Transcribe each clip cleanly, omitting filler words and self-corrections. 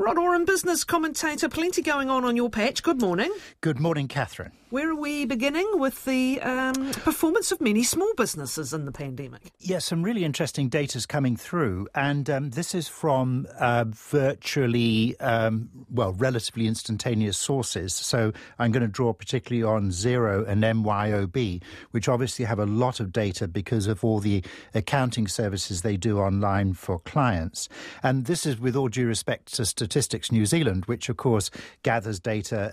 Rod Oram, business commentator. Plenty going on your patch. Good morning. Good morning, Catherine. Where are we beginning with the performance of many small businesses in the pandemic? Yes, some really interesting data's coming through, and this is from virtually, relatively instantaneous sources. So I'm going to draw particularly on Xero and MYOB, which obviously have a lot of data because of all the accounting services they do online for clients. And this is with all due respect to Statistics New Zealand, which of course gathers data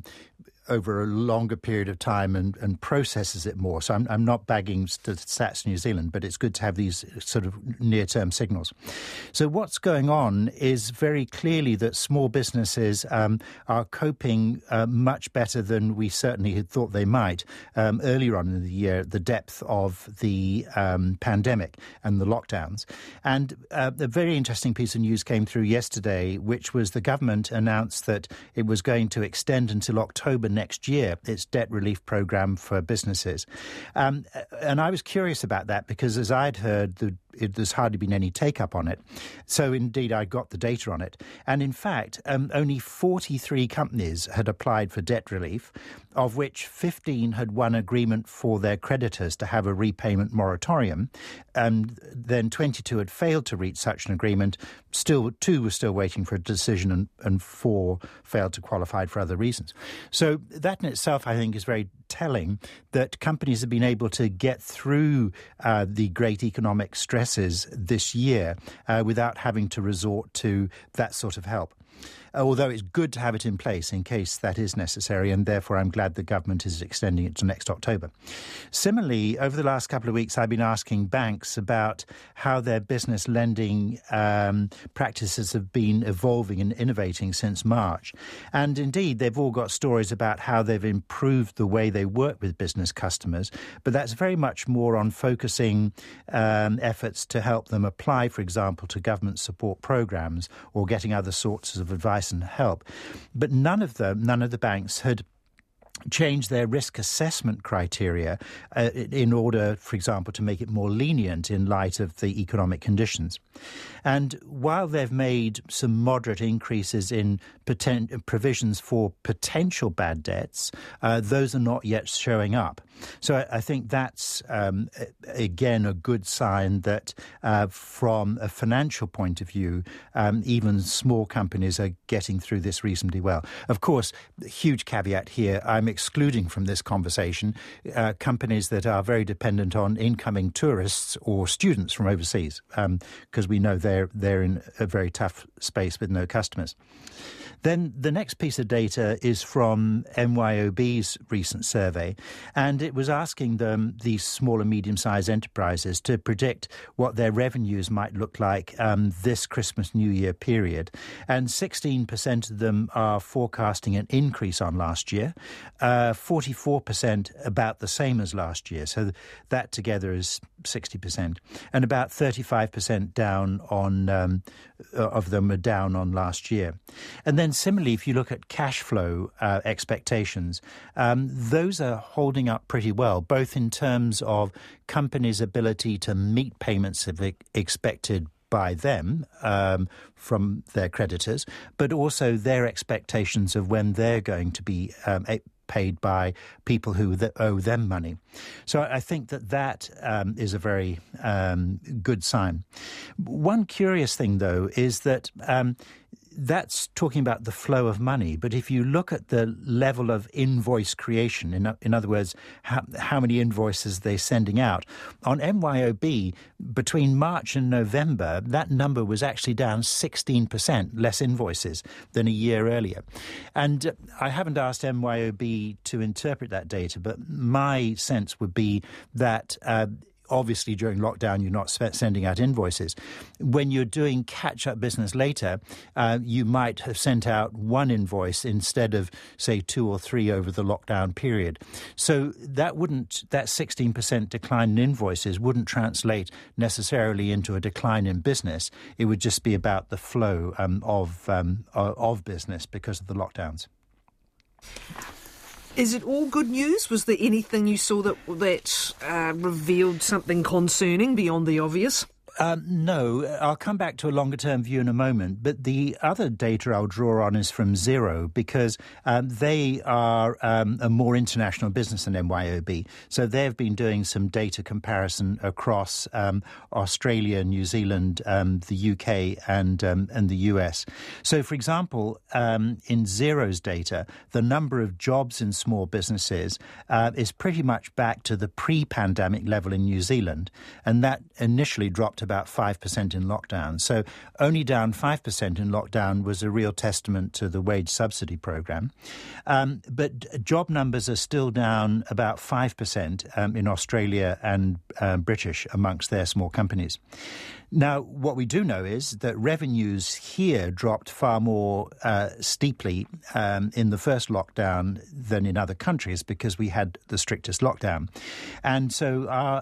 over a longer period of time and processes it more. So I'm not bagging Stats New Zealand, but it's good to have these sort of near-term signals. So what's going on is very clearly that small businesses are coping much better than we certainly had thought they might earlier on in the year, the depth of the pandemic and the lockdowns. And a very interesting piece of news came through yesterday, which was the government announced that it was going to extend until October next year its debt relief program for businesses. And I was curious about that because, as I'd heard, there's hardly been any take-up on it. So, indeed, I got the data on it. And, in fact, only 43 companies had applied for debt relief, of which 15 had won agreement for their creditors to have a repayment moratorium. And then 22 had failed to reach such an agreement. Still, 2 were still waiting for a decision and 4 failed to qualify for other reasons. So that in itself, I think, is very telling that companies have been able to get through the great economic stresses this year without having to resort to that sort of help. Although it's good to have it in place in case that is necessary, and therefore I'm glad the government is extending it to next October. Similarly, over the last couple of weeks, I've been asking banks about how their business lending practices have been evolving and innovating since March. And indeed, they've all got stories about how they've improved the way they work with business customers, but that's very much more on focusing efforts to help them apply, for example, to government support programs or getting other sorts of advice and help. But none of the banks had change their risk assessment criteria in order, for example, to make it more lenient in light of the economic conditions. And while they've made some moderate increases in provisions for potential bad debts, those are not yet showing up. So I think that's, again, a good sign that from a financial point of view, even small companies are getting through this reasonably well. Of course, huge caveat here, I'm excluding from this conversation companies that are very dependent on incoming tourists or students from overseas, because we know they're in a very tough space with no customers. Then the next piece of data is from MYOB's recent survey, and it was asking them, these small and medium-sized enterprises, to predict what their revenues might look like this Christmas-New Year period. And 16% of them are forecasting an increase on last year, 44% about the same as last year. So that together is 60%. And about 35% down on of them are down on last year. And then similarly, if you look at cash flow expectations, those are holding up pretty well, both in terms of companies' ability to meet payments expected by them from their creditors, but also their expectations of when they're going to be paid by people who owe them money. So I think that is a very good sign. One curious thing, though, is that that's talking about the flow of money. But if you look at the level of invoice creation, in other words, how many invoices they're sending out, on MYOB, between March and November, that number was actually down 16% less invoices than a year earlier. And I haven't asked MYOB to interpret that data, but my sense would be that obviously during lockdown you're not sending out invoices. When you're doing catch-up business later, you might have sent out one invoice instead of, say, 2 or 3 over the lockdown period. So that 16% decline in invoices wouldn't translate necessarily into a decline in business. It would just be about the flow of business because of the lockdowns. Is it all good news? Was there anything you saw that revealed something concerning beyond the obvious? No, I'll come back to a longer-term view in a moment, but the other data I'll draw on is from Xero, because they are a more international business than MYOB. So they've been doing some data comparison across Australia, New Zealand, the UK and the US. So, for example, in Xero's data, the number of jobs in small businesses is pretty much back to the pre-pandemic level in New Zealand, and that initially dropped about 5% in lockdown. So only down 5% in lockdown was a real testament to the wage subsidy program. But job numbers are still down about 5% in Australia and British amongst their small companies. Now, what we do know is that revenues here dropped far more steeply in the first lockdown than in other countries because we had the strictest lockdown. And so our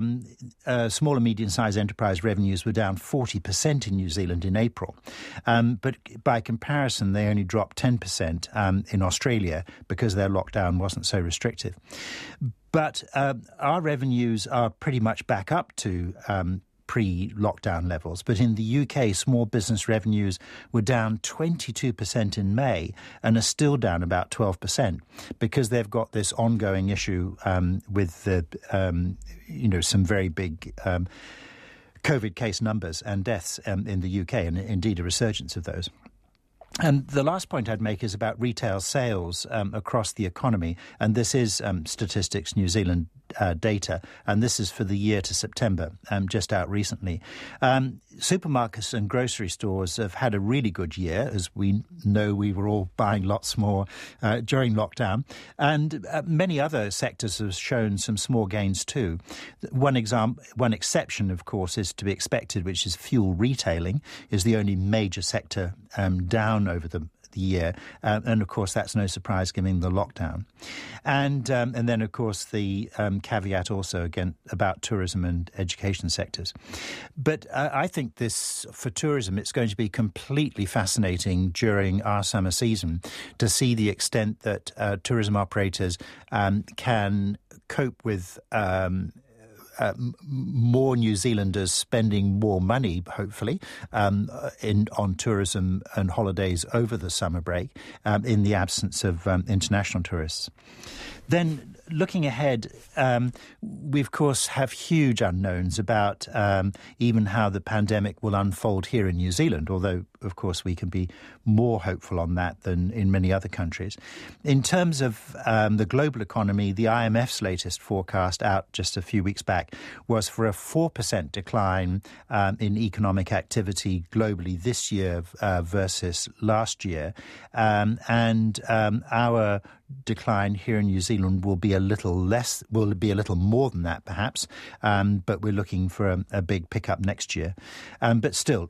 small and medium-sized enterprise revenues were down 40% in New Zealand in April. But by comparison, they only dropped 10% in Australia because their lockdown wasn't so restrictive. But our revenues are pretty much back up to pre-lockdown levels. But in the UK, small business revenues were down 22% in May and are still down about 12% because they've got this ongoing issue with the, some very big COVID case numbers and deaths in the UK, and indeed a resurgence of those. And the last point I'd make is about retail sales across the economy. And this is Statistics New Zealand data, and this is for the year to September, just out recently. Supermarkets and grocery stores have had a really good year. As we know, we were all buying lots more during lockdown. And many other sectors have shown some small gains too. One exception, of course, is to be expected, which is fuel retailing, is the only major sector down over the year, and of course that's no surprise given the lockdown, and then of course the caveat also again about tourism and education sectors. But I think this for tourism, it's going to be completely fascinating during our summer season to see the extent that tourism operators can cope with more New Zealanders spending more money, hopefully, on tourism and holidays over the summer break in the absence of international tourists. Then, looking ahead, we, of course, have huge unknowns about even how the pandemic will unfold here in New Zealand, although, of course, we can be more hopeful on that than in many other countries. In terms of the global economy, the IMF's latest forecast out just a few weeks back was for a 4% decline in economic activity globally this year versus last year. And our decline here in New Zealand will be a little more than that, perhaps, but we're looking for a big pickup next year. But still,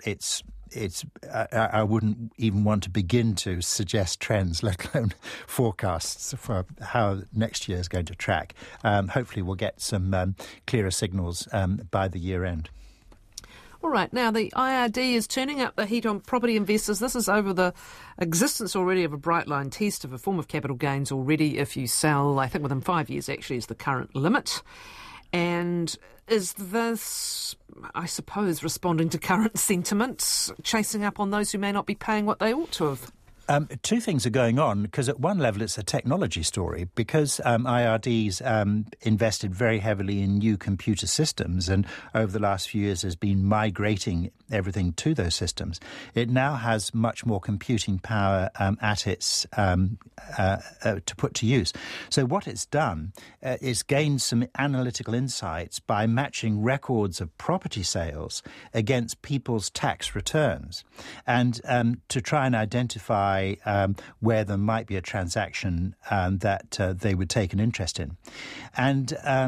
I wouldn't even want to begin to suggest trends, let alone forecasts for how next year is going to track. Hopefully we'll get some clearer signals by the year end. All right, now the IRD is turning up the heat on property investors. This is over the existence already of a bright line test of a form of capital gains already if you sell, I think within 5 years actually is the current limit. And is this, I suppose, responding to current sentiments, chasing up on those who may not be paying what they ought to have? Two things are going on, because at one level it's a technology story, because IRD's invested very heavily in new computer systems and over the last few years has been migrating everything to those systems. It now has much more computing power at its to put to use. So what it's done is gained some analytical insights by matching records of property sales against people's tax returns, and to try and identify where there might be a transaction that they would take an interest in. And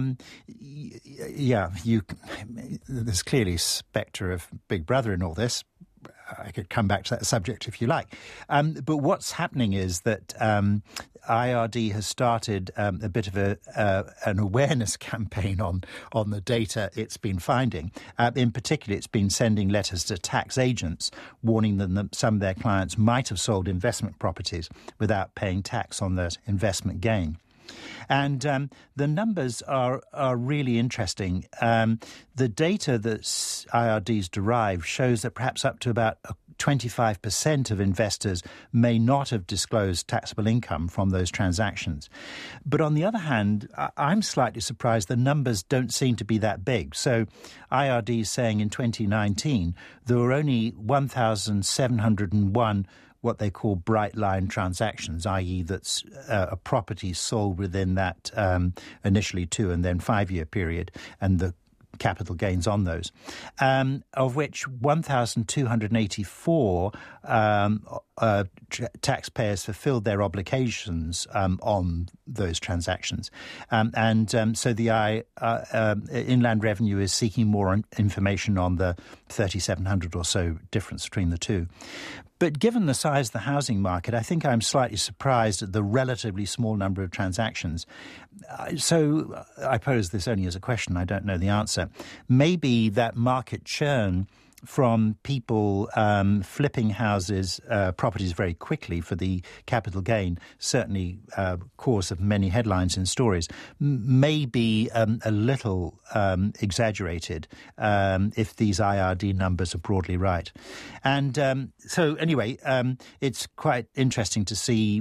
there's clearly a spectre of Big Brother in all this. I could come back to that subject if you like. But what's happening is that IRD has started a bit of an awareness campaign on the data it's been finding. In particular, it's been sending letters to tax agents warning them that some of their clients might have sold investment properties without paying tax on that investment gain. And the numbers are really interesting. The data that IRDs derive shows that perhaps up to about 25% of investors may not have disclosed taxable income from those transactions. But on the other hand, I'm slightly surprised the numbers don't seem to be that big. So IRD is saying in 2019 there were only 1,701 what they call bright line transactions, i.e. that's a property sold within that initially 2 and then 5 year period, and the capital gains on those, of which 1,284 taxpayers fulfilled their obligations on those transactions. So the Inland Revenue is seeking more information on the 3,700 or so difference between the two. But given the size of the housing market, I think I'm slightly surprised at the relatively small number of transactions. So I pose this only as a question. I don't know the answer. Maybe that market churn from people flipping houses, properties very quickly for the capital gain, certainly cause of many headlines and stories, may be a little exaggerated if these IRD numbers are broadly right. And so anyway, it's quite interesting to see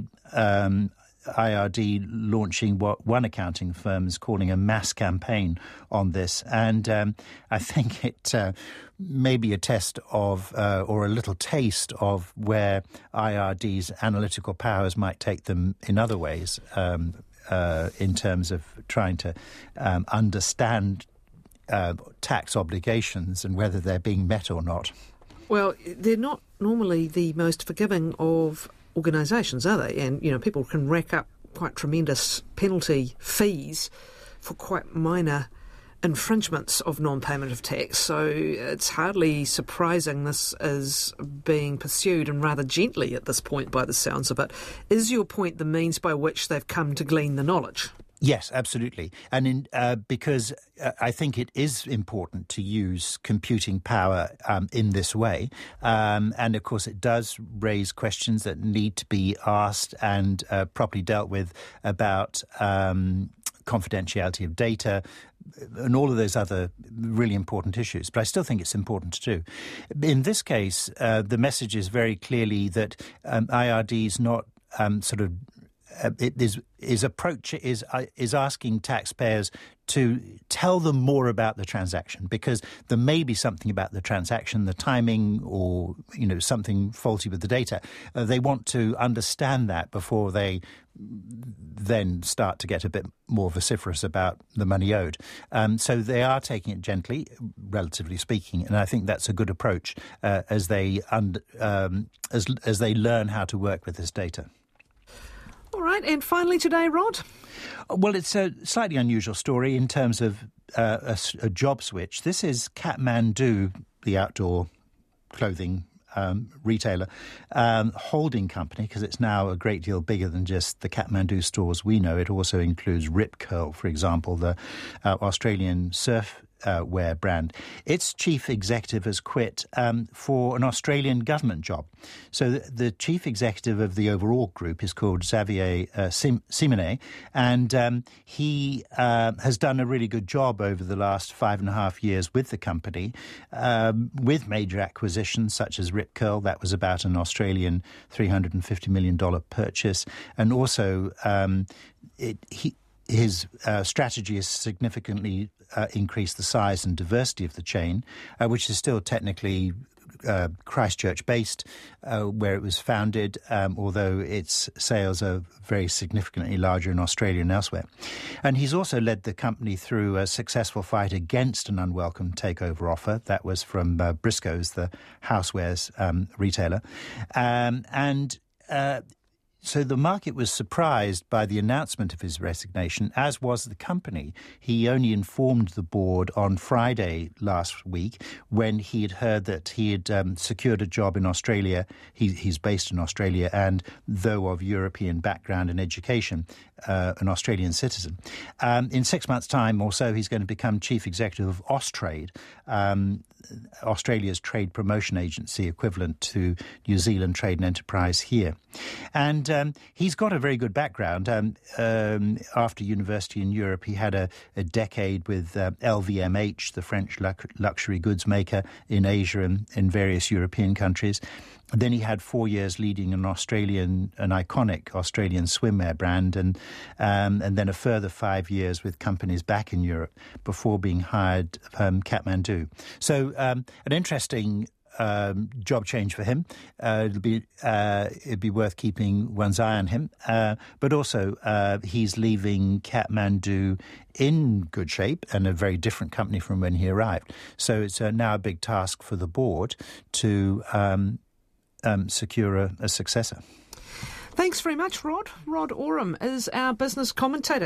IRD launching what one accounting firm is calling a mass campaign on this. And I think it may be a test of, or a little taste of, where IRD's analytical powers might take them in other ways, in terms of trying to understand tax obligations and whether they're being met or not. Well, they're not normally the most forgiving of organisations, are they? And, people can rack up quite tremendous penalty fees for quite minor infringements of non-payment of tax. So it's hardly surprising this is being pursued, and rather gently at this point by the sounds of it. Is your point the means by which they've come to glean the knowledge? Yes, absolutely. And because I think it is important to use computing power in this way. And, of course, it does raise questions that need to be asked and properly dealt with about confidentiality of data and all of those other really important issues. But I still think it's important to do. In this case, the message is very clearly that IRD is not his approach is asking taxpayers to tell them more about the transaction, because there may be something about the transaction, the timing, or something faulty with the data. They want to understand that before they then start to get a bit more vociferous about the money owed. So they are taking it gently, relatively speaking, and I think that's a good approach as they learn how to work with this data. All right, and finally today, Rod? Well, it's a slightly unusual story in terms of a job switch. This is Kathmandu, the outdoor clothing retailer, holding company, because it's now a great deal bigger than just the Kathmandu stores we know. It also includes Rip Curl, for example, the Australian surf wear brand. Its chief executive has quit for an Australian government job. So the chief executive of the overall group is called Xavier Simonet, and he has done a really good job over the last 5.5 years with the company, with major acquisitions such as Rip Curl. That was about an Australian $350 million purchase, and also his strategy has significantly increased the size and diversity of the chain, which is still technically Christchurch-based, where it was founded, although its sales are very significantly larger in Australia and elsewhere. And he's also led the company through a successful fight against an unwelcome takeover offer. That was from Briscoes, the housewares retailer. So the market was surprised by the announcement of his resignation, as was the company. He only informed the board on Friday last week when he had heard that he had secured a job in Australia. He's based in Australia, and though of European background and education, an Australian citizen. In 6 months' time or so, he's going to become chief executive of Austrade, Australia's trade promotion agency equivalent to New Zealand Trade and Enterprise here. And he's got a very good background. After university in Europe, he had a decade with LVMH, the French luxury goods maker in Asia and in various European countries. Then he had 4 years leading an iconic Australian swimwear brand, and then a further 5 years with companies back in Europe before being hired Kathmandu. So an interesting job change for him. It'd be worth keeping one's eye on him. But also, he's leaving Kathmandu in good shape and a very different company from when he arrived. So it's now a big task for the board to secure a successor. Thanks very much, Rod. Rod Oram is our business commentator.